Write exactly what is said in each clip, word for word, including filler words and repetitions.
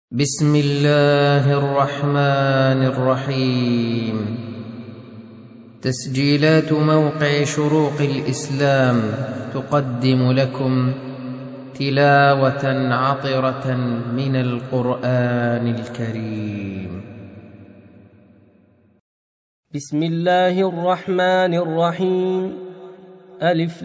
بسم الله الرحمن الرحيم. تسجيلات موقع شروق الإسلام تقدم لكم تلاوة عطرة من القرآن الكريم. بسم الله الرحمن الرحيم. ألف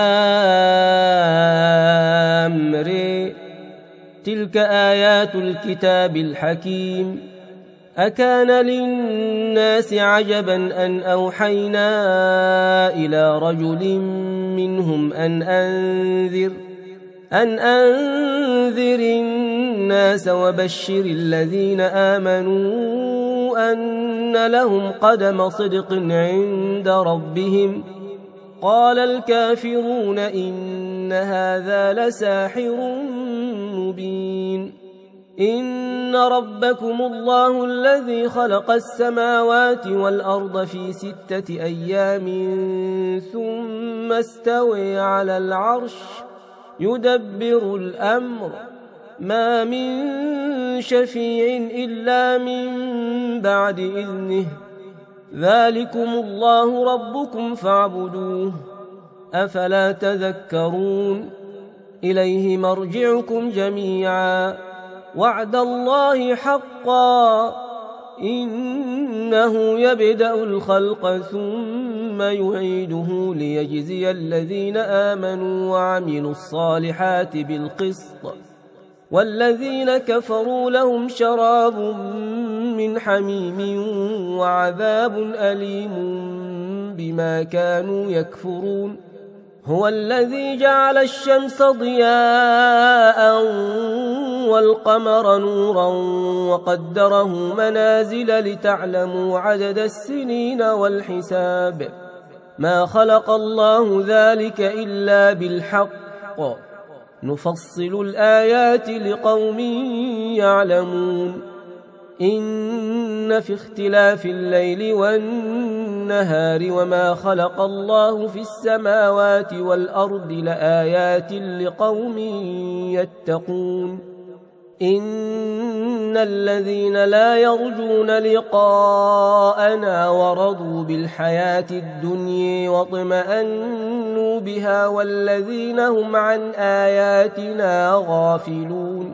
لام ر. تلك آيات الكتاب الحكيم. أكان للناس عجبا أن أوحينا إلى رجل منهم أن أنذر أن أنذر الناس وبشر الذين آمنوا أن لهم قدم صدق عند ربهم. قال الكافرون إن هذا لساحر مبين. إن ربكم الله الذي خلق السماوات والأرض في ستة أيام ثم استوى على العرش يدبر الأمر ما من شفيع إلا من بعد إذنه ذلكم الله ربكم فاعبدوه أفلا تذكرون. إليه مرجعكم جميعا وعد الله حقا إنه يبدأ الخلق ثم يعيده ليجزي الذين آمنوا وعملوا الصالحات بالقسط والذين كفروا لهم شراب من حميم وعذاب أليم بما كانوا يكفرون. هو الذي جعل الشمس ضياء والقمر نورا وقدره منازل لتعلموا عدد السنين والحساب. ما خلق الله ذلك إلا بالحق نفصل الآيات لقوم يعلمون. إن في اختلاف الليل والنهار وما خلق الله في السماوات والأرض لآيات لقوم يتقون. إن الذين لا يرجون لقاءنا ورضوا بالحياة الدنيا واطمأنوا بها والذين هم عن آياتنا غافلون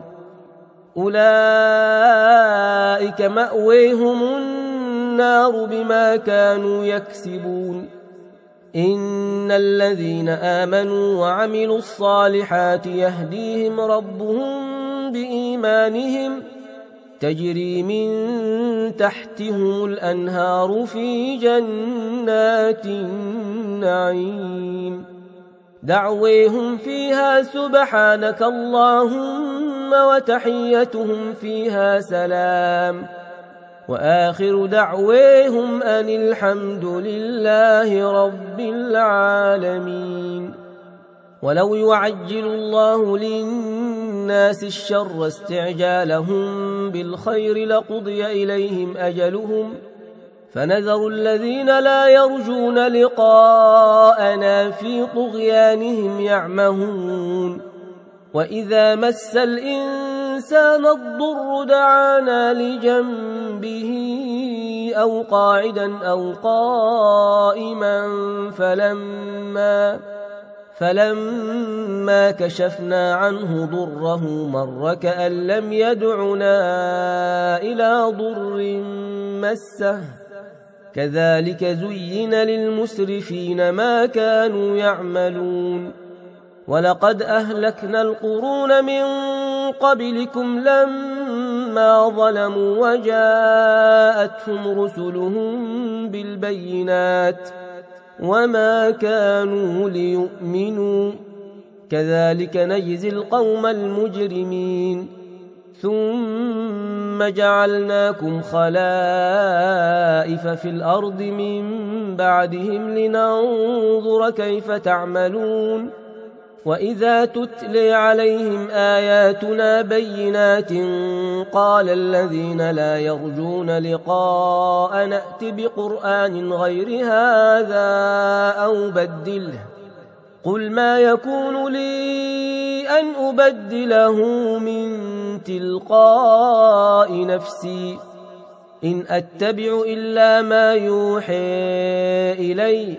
أولئك مأويهم النار بما كانوا يكسبون. إن الذين آمنوا وعملوا الصالحات يهديهم ربهم بإيمانهم تجري من تحتهم الأنهار في جنات النعيم. دعويهم فيها سبحانك اللهم وتحيتهم فيها سلام وآخر دعويهم أن الحمد لله رب العالمين. ولو يعجل الله للناس الشر استعجالهم بالخير لقضي إليهم أجلهم فنذر الذين لا يرجون لقاءنا في طغيانهم يعمهون. وإذا مس الإنسان الضر دعانا لجنبه أو قاعدا أو قائما فلما فلما كشفنا عنه ضره مر كأن لم يدعنا إلى ضر مسه كذلك زين للمسرفين ما كانوا يعملون. ولقد أهلكنا القرون من قبلكم لما ظلموا وجاءتهم رسلهم بالبينات وما كانوا ليؤمنوا كذلك نجزي القوم المجرمين. ثم جعلناكم خلائف في الأرض من بعدهم لننظر كيف تعملون. وإذا تتلي عليهم آياتنا بينات قال الذين لا يرجون لقاء نأت بقرآن غير هذا أو بدله قل ما يكون لي أن أبدله من تلقاء نفسي إن أتبع إلا ما يوحى إلي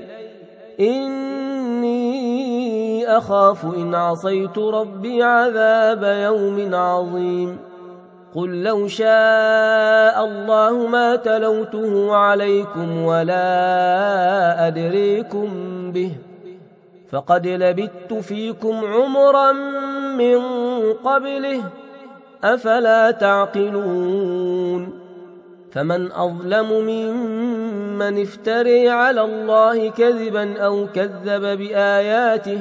إني أخاف إن عصيت ربي عذاب يوم عظيم قل لو شاء الله ما تلوته عليكم ولا أدريكم به فقد لبثت فيكم عمرا من قبله أفلا تعقلون فمن أظلم ممن افتري على الله كذبا أو كذب بآياته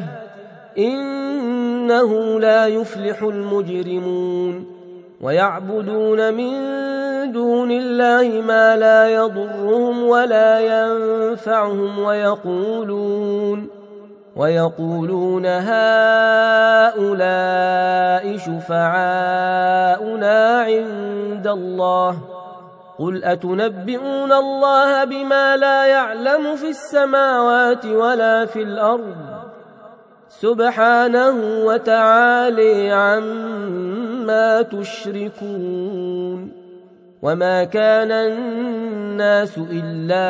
إنه لا يفلح المجرمون ويعبدون من دون الله ما لا يضرهم ولا ينفعهم ويقولون ويقولون هؤلاء شفعاؤنا عند الله قل أتنبئون الله بما لا يعلم في السماوات ولا في الأرض سبحانه وتعالى عما تشركون وما كان الناس إلا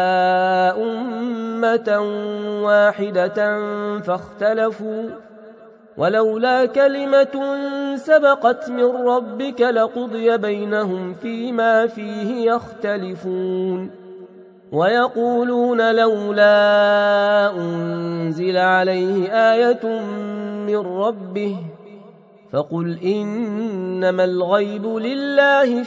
أمة واحدة فاختلفوا ولولا كلمة سبقت من ربك لقضي بينهم فيما فيه يختلفون ويقولون لولا أنزل عليه آية من ربه فقل إنما الغيب لله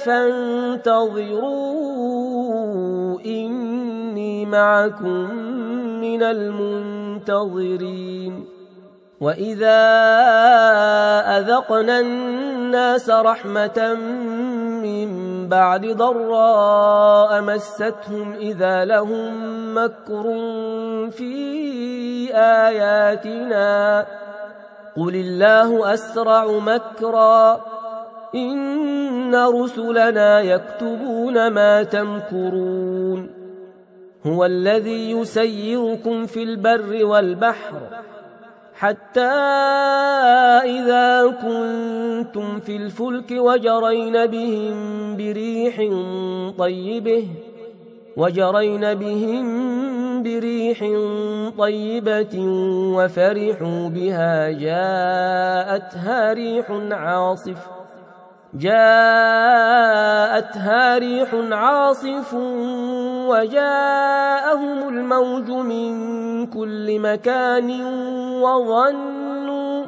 فانتظروا إني معكم من المنتظرين وإذا أذقنا الناس رحمة من بعد ضراء مستهم إذا لهم مكر في آياتنا قل الله أسرع مكرا إن رسلنا يكتبون ما تمكرون هو الذي يسيركم في البر والبحر حتى إذا كنتم في الفلك وجرين بهم بريح طيبة وجرين بهم بريح طيبة وفرحوا بها جاءتها ريح عاصف جاءتها ريح عاصف وجاءهم الموج من كل مكان وظنوا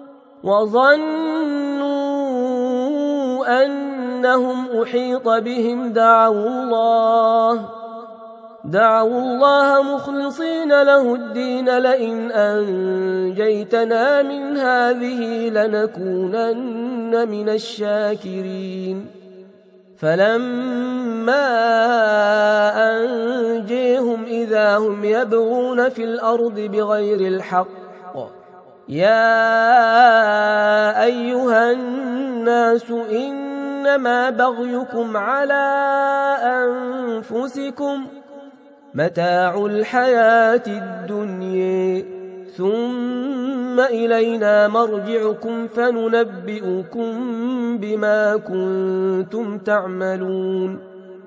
وظنوا أنهم أحيط بهم دعوا الله دعوا الله مخلصين له الدين لئن أنجيتنا من هذه لنكونن من الشاكرين فلما أنجيهم إذا هم يبغون في الأرض بغير الحق يا أيها الناس إنما بغيكم على أنفسكم متاع الحياة الدنيا ثم إلينا مرجعكم فننبئكم بما كنتم تعملون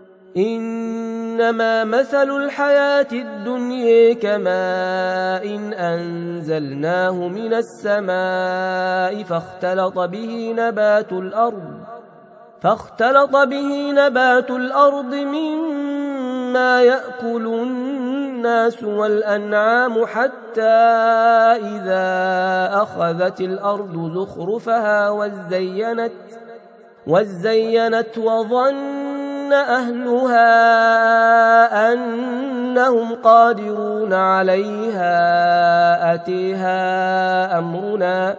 إنما مثل الحياة الدنيا كماء إن أنزلناه من السماء فاختلط به نبات الأرض فاختلط به نبات الأرض مما يأكل الناس والأنعام حتى إذا أخذت الأرض زخرفها وزينت وزينت وظن أهلها أنهم قادرون عليها أتيها أمرنا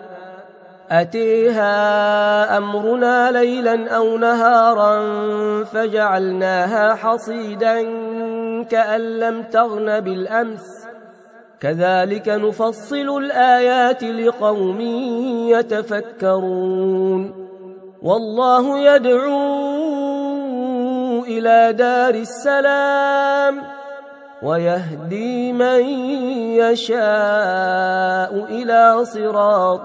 أتيها أمرنا ليلا أو نهارا فجعلناها حصيدا كأن لم تغن بالأمس كذلك نفصل الآيات لقوم يتفكرون والله يدعو إلى دار السلام ويهدي من يشاء إلى صراط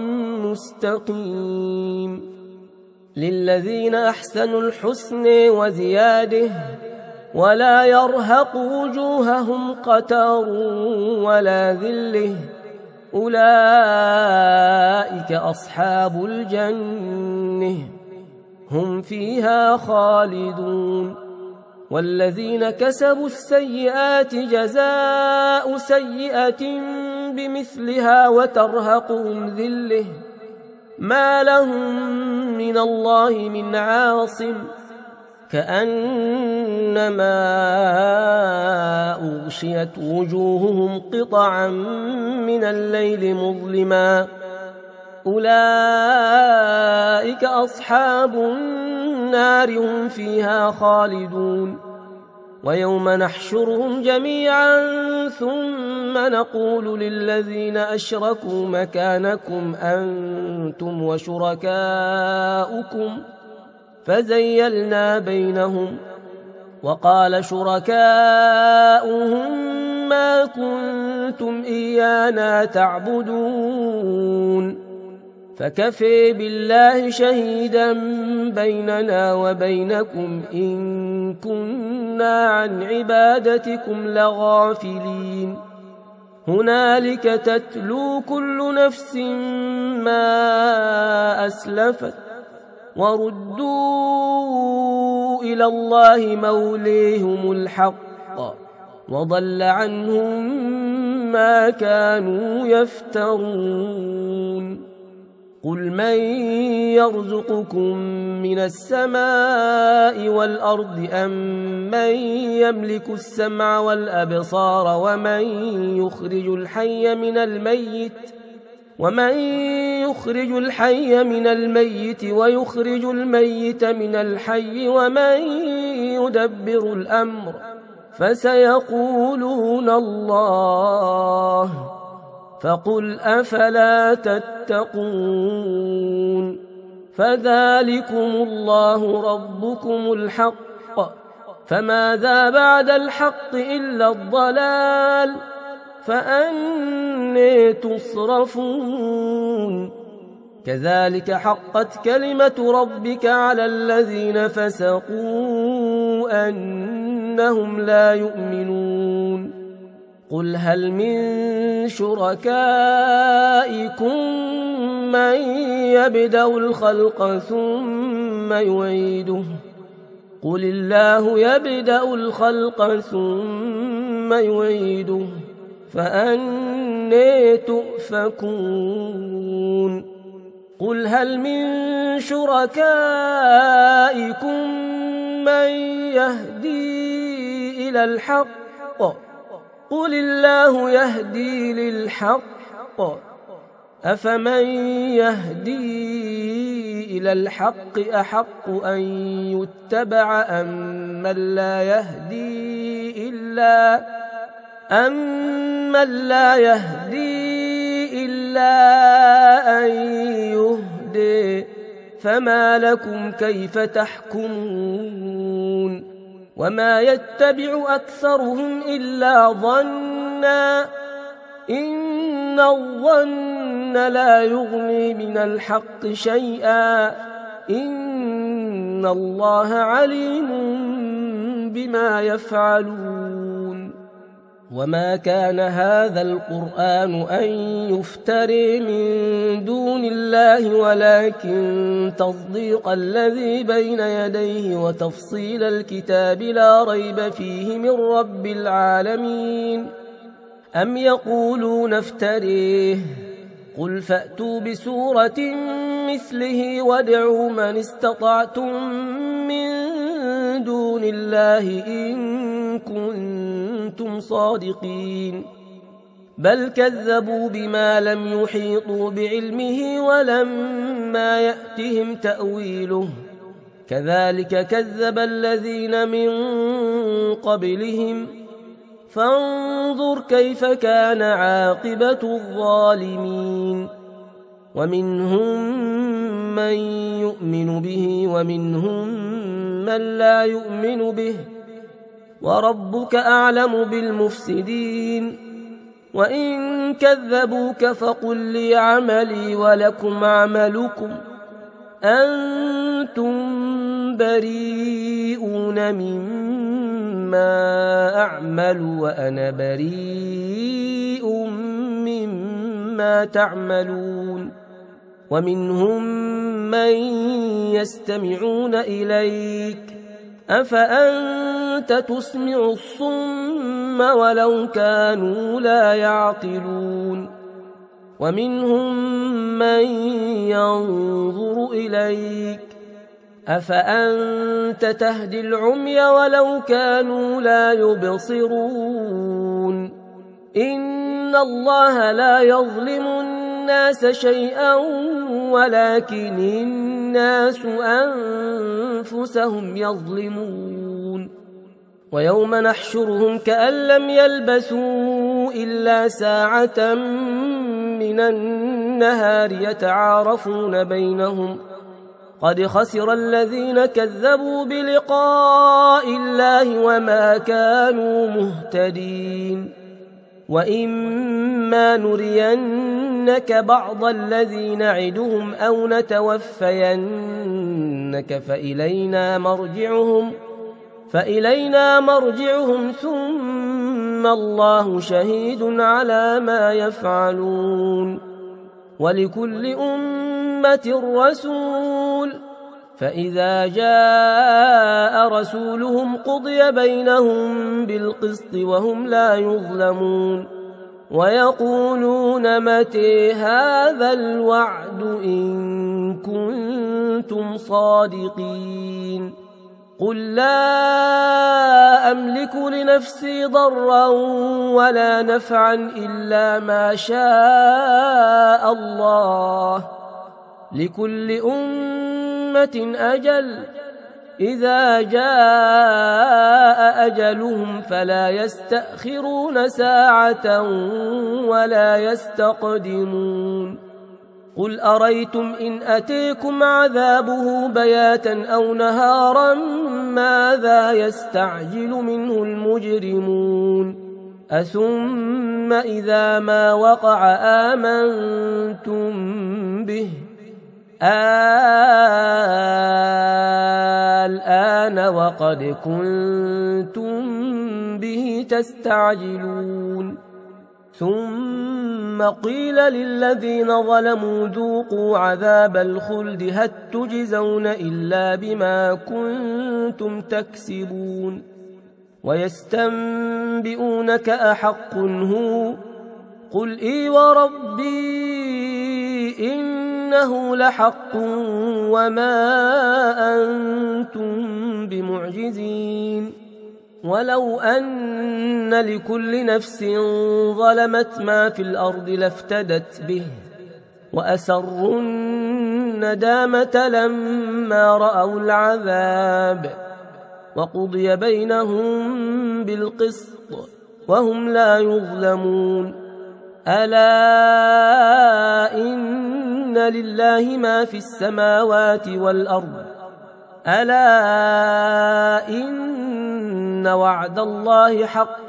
مستقيم للذين أحسنوا الحسن وزياده ولا يرهق وجوههم قتر ولا ذله أولئك أصحاب الجنة هم فيها خالدون والذين كسبوا السيئات جزاء سيئة بمثلها وترهقهم ذلة ما لهم من الله من عاصم كأنما أغشيت وجوههم قطعا من الليل مظلما أولئك أصحاب النار هم فيها خالدون ويوم نحشرهم جميعا ثم نقول للذين أشركوا مكانكم أنتم وشركاؤكم فزيلنا بينهم وقال شركاؤهم ما كنتم إيانا تعبدون فكفى بالله شهيدا بيننا وبينكم إن كنا عن عبادتكم لغافلين هنالك تتلو كل نفس ما أسلفت وردوا إلى الله موليهم الحق وضل عنهم ما كانوا يفترون قل من يرزقكم من السماء والأرض أم من يملك السمع والأبصار ومن يخرج الحي من الميت ومن يخرج الحي من الميت ويخرج الميت من الحي ومن يدبر الأمر فسيقولون الله فقل أفلا تتقون فذلكم الله ربكم الحق فماذا بعد الحق إلا الضلال فأنى تصرفون كذلك حقت كلمة ربك على الذين فسقوا أنهم لا يؤمنون قل هل من شركائكم من يبدأ الخلق ثم يعيده قل الله يبدأ الخلق ثم يعيده فأنى تؤفكون قل هل من شركائكم من يهدي إلى الحق قل الله يهدي للحق أفمن يهدي إلى الحق أحق أن يتبع أم من لا يهدي إلا أمن لا يهدي إلا أن يهدي فما لكم كيف تحكمون وما يتبع أكثرهم إلا ظنا إن الظن لا يغني من الحق شيئا إن الله عليم بما يفعلون وما كان هذا القرآن أن يفتري من دون الله ولكن تصديق الذي بين يديه وتفصيل الكتاب لا ريب فيه من رب العالمين أم يقولون افتريه قل فأتوا بسورة مثله وادعوا من استطعتم من دون الله إن كنتم صادقين بل كذبوا بما لم يحيطوا بعلمه ولما يأتهم تأويله كذلك كذب الذين من قبلهم فانظر كيف كان عاقبة الظالمين ومنهم من يؤمن به ومنهم من لا يؤمن به وربك أعلم بالمفسدين وإن كذبوك فقل لي عملي ولكم عملكم أنتم بريئون مما أعمل وأنا بريء مما تعملون ومنهم من يستمعون إليك أفأنت تسمع الصم ولو كانوا لا يعقلون ومنهم من ينظر إليك أفأنت تهدي العمي ولو كانوا لا يبصرون إن الله لا يظلم الناس شيئا ولكن الناس أنفسهم يظلمون ويوم نحشرهم كأن لم يلبثوا إلا ساعة من النهار يتعارفون بينهم قد خسر الذين كذبوا بلقاء الله وما كانوا مهتدين وإما نرينك بعض الذي نعدهم أو نتوفينك فإلينا مرجعهم فإلينا مرجعهم ثم الله شهيد على ما يفعلون ولكل أمة رسول فإذا جاء رسولهم قضي بينهم بالقسط وهم لا يظلمون ويقولون متى هذا الوعد إن كنتم صادقين قل لا أملك لنفسي ضرا ولا نفعا إلا ما شاء الله لكل أمة أجل إذا جاء أجلهم فلا يستأخرون ساعة ولا يستقدمون قل أريتم إن أتيكم عذابه بياتا أو نهارا ماذا يستعجل منه المجرمون أثم إذا ما وقع آمنتم به الآن وقد كنتم به تستعجلون ثم قيل للذين ظلموا ذوقوا عذاب الخلد هل تجزون إلا بما كنتم تكسبون ويستنبئونك أحق هو قل إي وربي إنه لحق وما أنتم بمعجزين ولو أن لكل نفس ظلمت ما في الأرض لافتدت به وأسروا الندامة لما رأوا العذاب وقضي بينهم بالقسط وهم لا يظلمون ألا إن لله ما في السماوات والأرض ألا إن وعد الله حق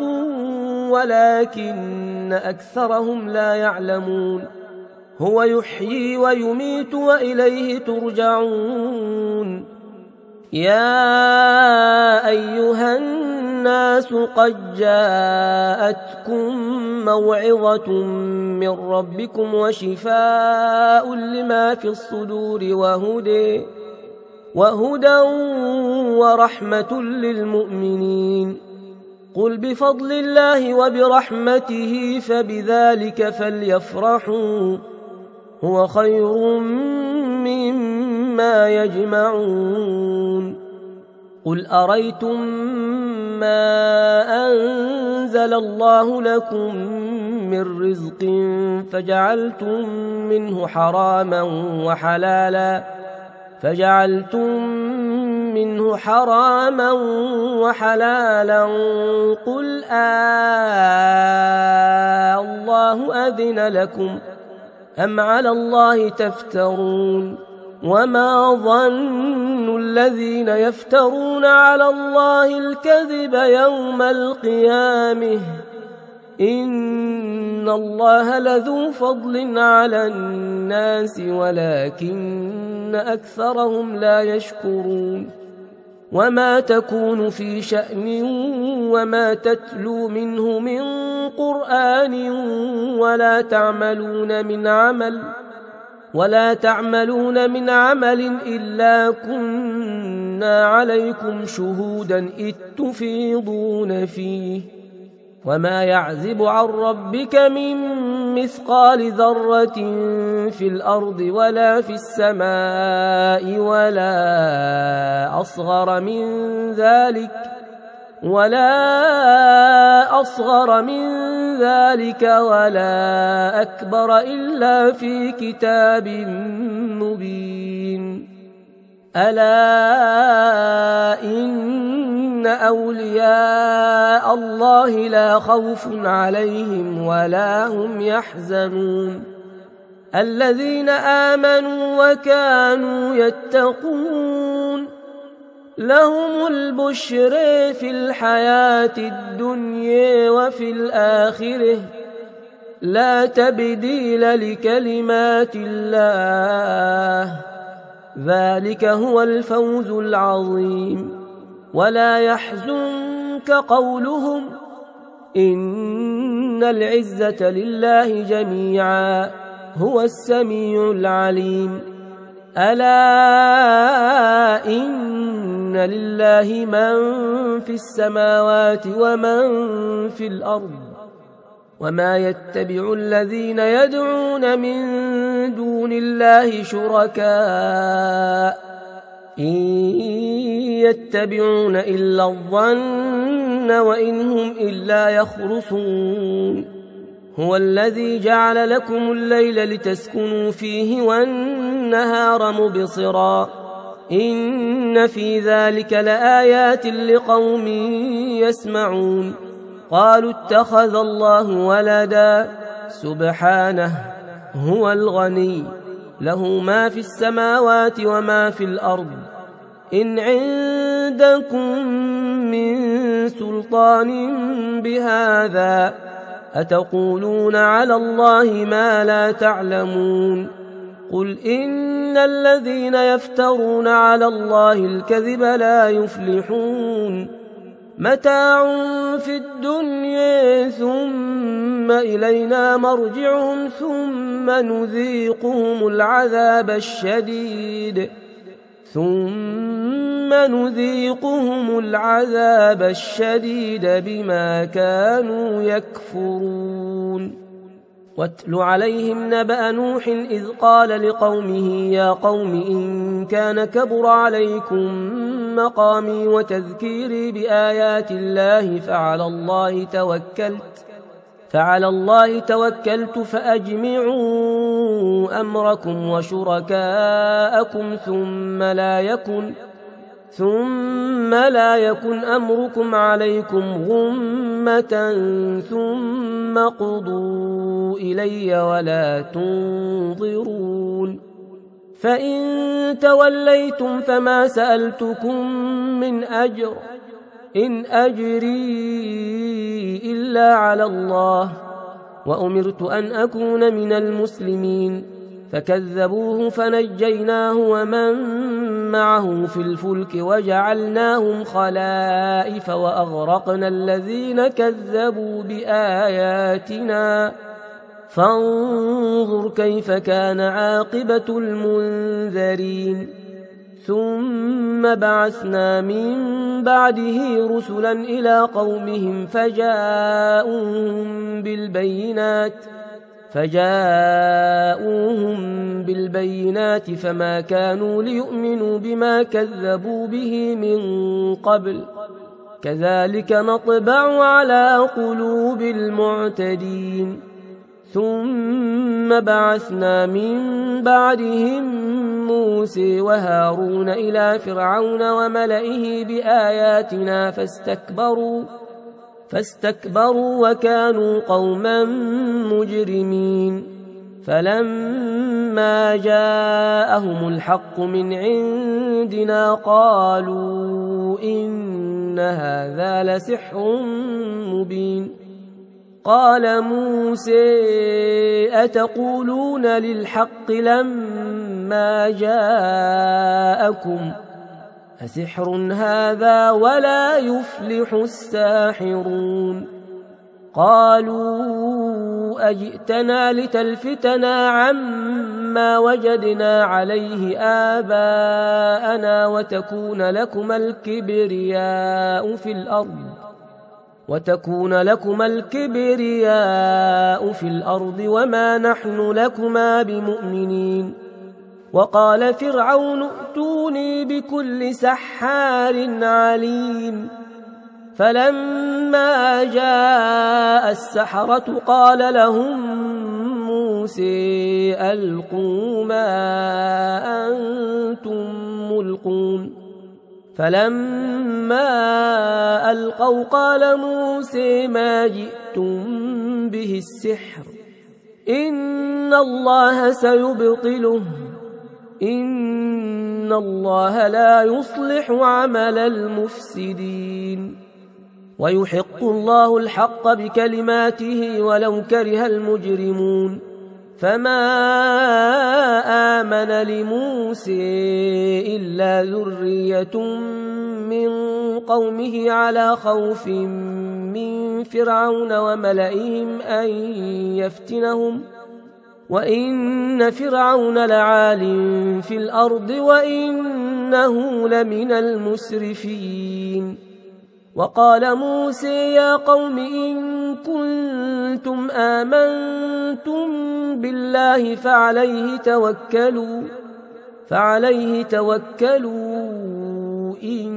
ولكن أكثرهم لا يعلمون هو يحيي ويميت وإليه ترجعون يا أيها الناس قد جاءتكم موعظة من ربكم وشفاء لما في الصدور وهدى وهدى ورحمة للمؤمنين قل بفضل الله وبرحمته فبذلك فليفرحوا هو خير مما يجمعون قل أريتم ما أنزل الله لكم من رزق فجعلتم منه حراما وحلالا فجعلتم منه حراما وحلالا قل آه الله أذن لكم أم على الله تفترون وما ظن الذين يفترون على الله الكذب يوم القيامة إن الله لذو فضل على الناس ولكن أكثرهم لا يشكرون وما تكون في شأن وما تتلو منه من قرآن ولا تعملون من عمل ولا تعملون من عمل إلا كنا عليكم شهودا إذ تفيضون فيه وما يعزب عن ربك من مثقال ذرة في الأرض ولا في السماء ولا أصغر من ذلك ولا أصغر من ذلك ولا أكبر إلا في كتاب مبين ألا إن أولياء الله لا خوف عليهم ولا هم يحزنون الذين آمنوا وكانوا يتقون لهم البشر في الحياة الدنيا وفي الآخرة لا تبديل لكلمات الله ذلك هو الفوز العظيم ولا يحزنك قولهم إن العزة لله جميعا هو السميع العليم ألا إن لله من في السماوات ومن في الأرض وما يتبع الذين يدعون من دون الله شركاء إن يتبعون إلا الظن وإن هم إلا يخرصون هو الذي جعل لكم الليل لتسكنوا فيه والنهار مبصرا إن في ذلك لآيات لقوم يسمعون قالوا اتخذ الله ولدا سبحانه هو الغني له ما في السماوات وما في الأرض إن عندكم من سلطان بهذا أتقولون على الله ما لا تعلمون قل إن الذين يفترون على الله الكذب لا يفلحون متاع في الدنيا ثم إلينا مرجعهم ثم نذيقهم العذاب الشديد ثم نذيقهم العذاب الشديد بما كانوا يكفرون واتل عليهم نبأ نوح إذ قال لقومه يا قوم إن كان كبر عليكم مقامي وتذكيري بآيات الله فعلى الله توكلت فعلى الله توكلت فأجمعوا أمركم وشركاءكم ثم لا يكن ثم لا يكن أمركم عليكم غمة ثم قضوا إلي ولا تنظرون فإن توليتم فما سألتكم من أجر إن أجري إلا على الله وأمرت أن أكون من المسلمين فكذبوه فنجيناه ومن معه في الفلك وجعلناهم خلائف وأغرقنا الذين كذبوا بآياتنا فانظر كيف كان عاقبة المنذرين ثم بعثنا من بعده رسلا إلى قومهم فجاءوهم بالبينات فجاءوهم بالبينات فما كانوا ليؤمنوا بما كذبوا به من قبل كذلك نطبع على قلوب المعتدين ثم بعثنا من بعدهم موسى وهارون إلى فرعون وملئه بآياتنا فاستكبروا فاستكبروا وكانوا قوما مجرمين فلما جاءهم الحق من عند جندنا قالوا إن هذا لسحر مبين قال موسى أتقولون للحق لما جاءكم أسحر هذا ولا يفلح الساحرون قالوا أجئتنا لتلفتنا عما وجدنا عليه آباءنا وتكون لكما الكبرياء في الأرض وتكون لكما الكبرياء في الأرض وما نحن لكما بمؤمنين وقال فرعون ائتوني بكل سحار عليم فلما جاء السحرة قال لهم موسى ألقوا ما أنتم ملقون فلما ألقوا قال موسى ما جئتم به السحر إن الله سيبطله إن الله لا يصلح عمل المفسدين ويحق الله الحق بكلماته ولو كره المجرمون فما آمن لموسى إلا ذرية من قومه على خوف من فرعون وملئهم أن يفتنهم وإن فرعون لعال في الأرض وإنه لمن المسرفين وقال موسى يا قوم إن كنتم آمنتم بالله فعليه توكلوا فعليه توكلوا إن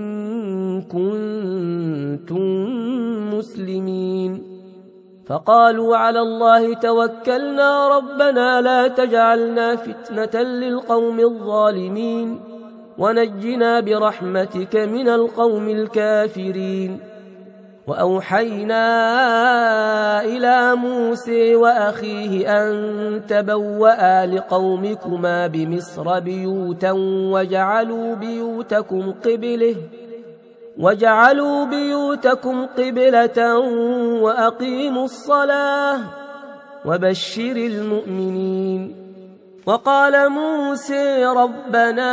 كنتم مسلمين فقالوا على الله توكلنا ربنا لا تجعلنا فتنة للقوم الظالمين ونجنا برحمتك من القوم الكافرين وأوحينا إلى موسى وأخيه أن تبوأ لقومكما بمصر بيوتا وجعلوا بيوتكم قبلة وجعلوا بيوتكم قبلة وأقيموا الصلاة وبشر المؤمنين وقال موسى ربنا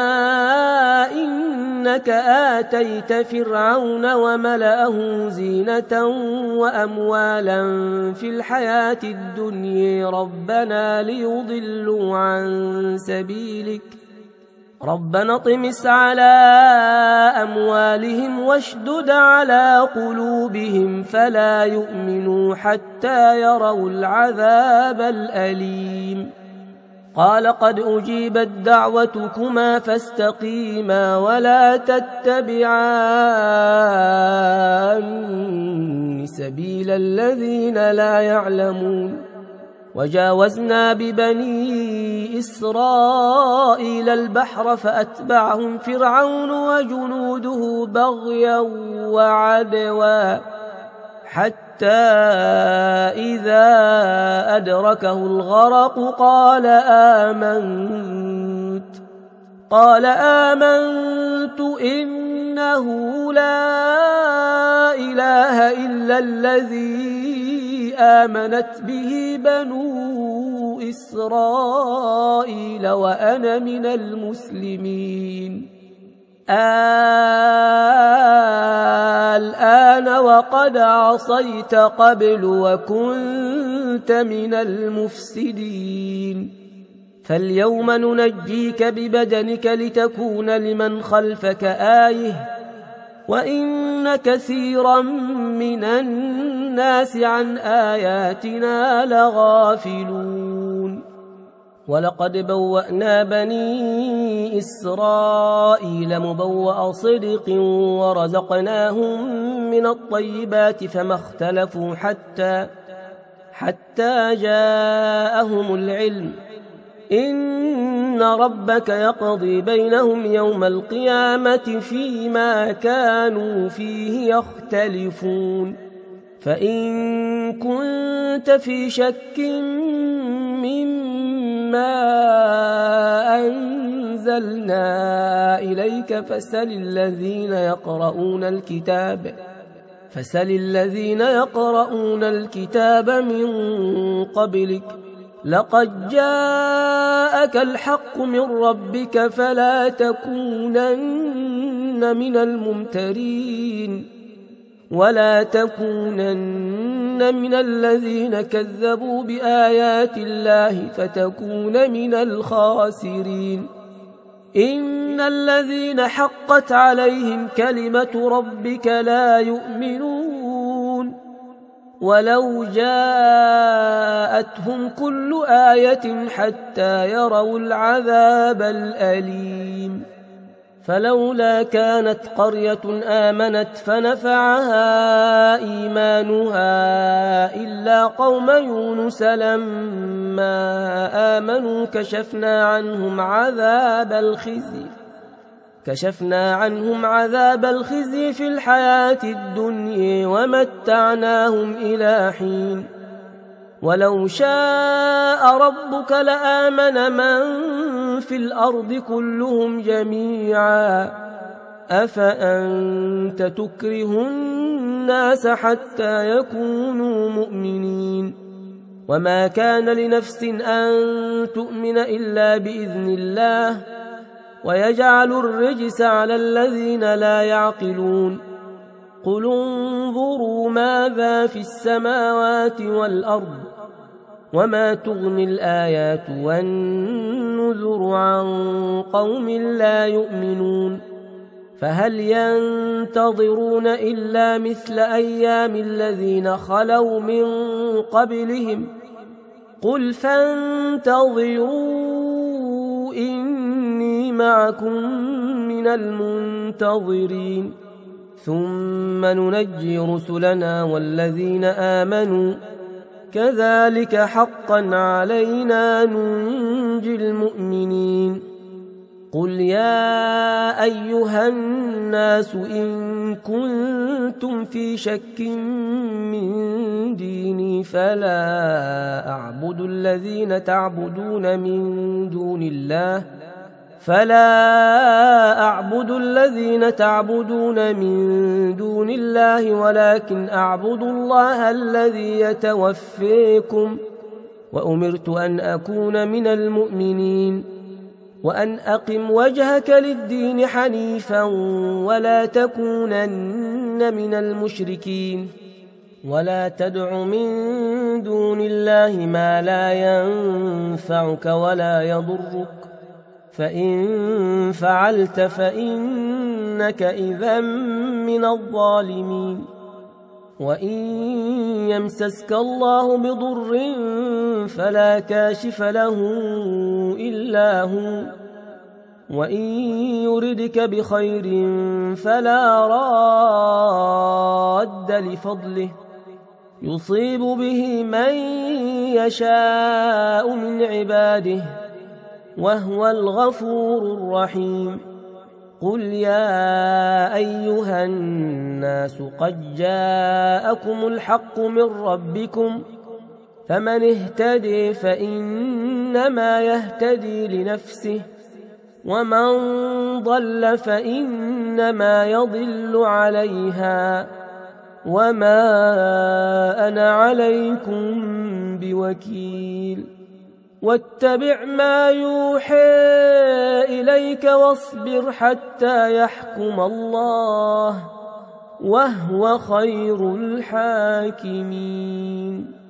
إنك آتيت فرعون وملأه زينة وأموالا في الحياة الدنيا ربنا ليضلوا عن سبيلك ربنا اطمس على أموالهم واشدد على قلوبهم فلا يؤمنوا حتى يروا العذاب الأليم قال قد أجيبت دعوتكما فاستقيما ولا تتبعان سبيل الذين لا يعلمون وجاوزنا ببني إسرائيل البحر فأتبعهم فرعون وجنوده بغيا وعدوا حتى إذا أدركه الغرق قال آمنت قال آمنت إنه لا إله إلا الذي آمنت به بنو إسرائيل وأنا من المسلمين الآن وقد عصيت قبل وكنت من المفسدين فاليوم ننجيك ببدنك لتكون لمن خلفك آية وإن كثيرا من الناس عن آياتنا لغافلون ولقد بوأنا بني إسرائيل مبوأ صدق ورزقناهم من الطيبات فما اختلفوا حتى حتى جاءهم العلم إن ربك يقضي بينهم يوم القيامة فيما كانوا فيه يختلفون فإن كنت في شك مما أنزل أنزلنا إليك فسل الذين يقرؤون الكتاب فسل الذين يقرؤون الكتاب من قبلك لقد جاءك الحق من ربك فلا تكونن من الممترين ولا تكونن من الذين كذبوا بآيات الله فتكون من الخاسرين إن الذين حقت عليهم كلمة ربك لا يؤمنون ولو جاءتهم كل آية حتى يروا العذاب الأليم فلولا كانت قرية آمنت فنفعها إيمانها إلا قوم يونس لما آمنوا كشفنا عنهم عذاب الخزي كشفنا عنهم عذاب الخزي في الحياة الدنيا ومتعناهم إلى حين ولو شاء ربك لآمن من في الأرض كلهم جميعا أفأنت تكره الناس حتى يكونوا مؤمنين وما كان لنفس أن تؤمن إلا بإذن الله ويجعل الرجس على الذين لا يعقلون قل انظروا ماذا في السماوات والأرض وما تغني الآيات والنذر عن قوم لا يؤمنون فهل ينتظرون إلا مثل أيام الذين خلوا من قبلهم قل فانتظروا إني معكم من المنتظرين ثم ننجي رسلنا والذين آمنوا كذلك حقا علينا ننجي المؤمنين قل يا أيها الناس إن كنتم في شك من ديني فلا أعبد الذين تعبدون من دون الله فلا أعبد الذين تعبدون من دون الله ولكن أعبد الله الذي يتوفيكم وأمرت أن أكون من المؤمنين وأن أقم وجهك للدين حنيفا ولا تكونن من المشركين ولا تدع من دون الله ما لا ينفعك ولا يضرك فإن فعلت فإنك إذا من الظالمين وإن يمسسك الله بضر فلا كاشف له إلا هو وإن يردك بخير فلا راد لفضله يصيب به من يشاء من عباده وهو الغفور الرحيم قل يا أيها الناس قد جاءكم الحق من ربكم فمن اهتدي فإنما يهتدي لنفسه ومن ضل فإنما يضل عليها وما أنا عليكم بوكيل واتبع ما يوحى إليك واصبر حتى يحكم الله وهو خير الحاكمين.